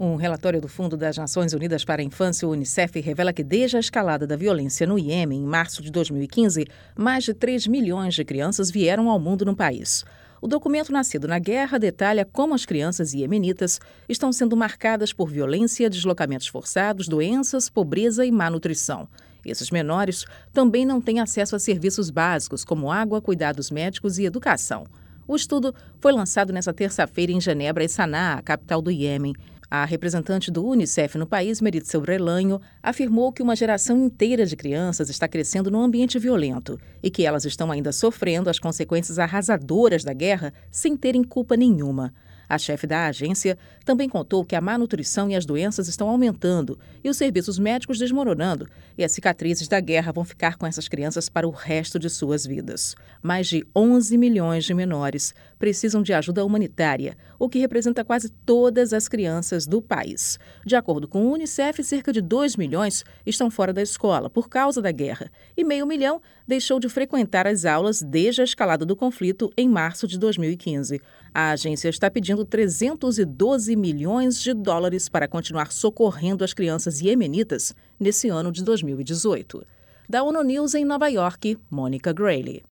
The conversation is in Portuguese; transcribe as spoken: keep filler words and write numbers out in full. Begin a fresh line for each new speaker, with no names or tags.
Um relatório do Fundo das Nações Unidas para a Infância, o Unicef, revela que desde a escalada da violência no Iêmen, em março de dois mil e quinze, mais de três milhões de crianças vieram ao mundo no país. O documento nascido na guerra detalha como as crianças iemenitas estão sendo marcadas por violência, deslocamentos forçados, doenças, pobreza e má nutrição. Esses menores também não têm acesso a serviços básicos como água, cuidados médicos e educação. O estudo foi lançado nesta terça-feira em Genebra e Sanaa, a capital do Iêmen. A representante do Unicef no país, Meritxell Brelanho, afirmou que uma geração inteira de crianças está crescendo num ambiente violento e que elas estão ainda sofrendo as consequências arrasadoras da guerra sem terem culpa nenhuma. A chefe da agência também contou que a má nutrição e as doenças estão aumentando e os serviços médicos desmoronando, e as cicatrizes da guerra vão ficar com essas crianças para o resto de suas vidas. Mais de onze milhões de menores precisam de ajuda humanitária, o que representa quase todas as crianças do país. De acordo com o Unicef, cerca de dois milhões estão fora da escola por causa da guerra e meio milhão deixou de frequentar as aulas desde a escalada do conflito em março de dois mil e quinze. A agência está pedindo trezentos e doze milhões de dólares para continuar socorrendo as crianças iemenitas nesse ano de dois mil e dezoito. Da ONU News em Nova York, Mônica Grayle.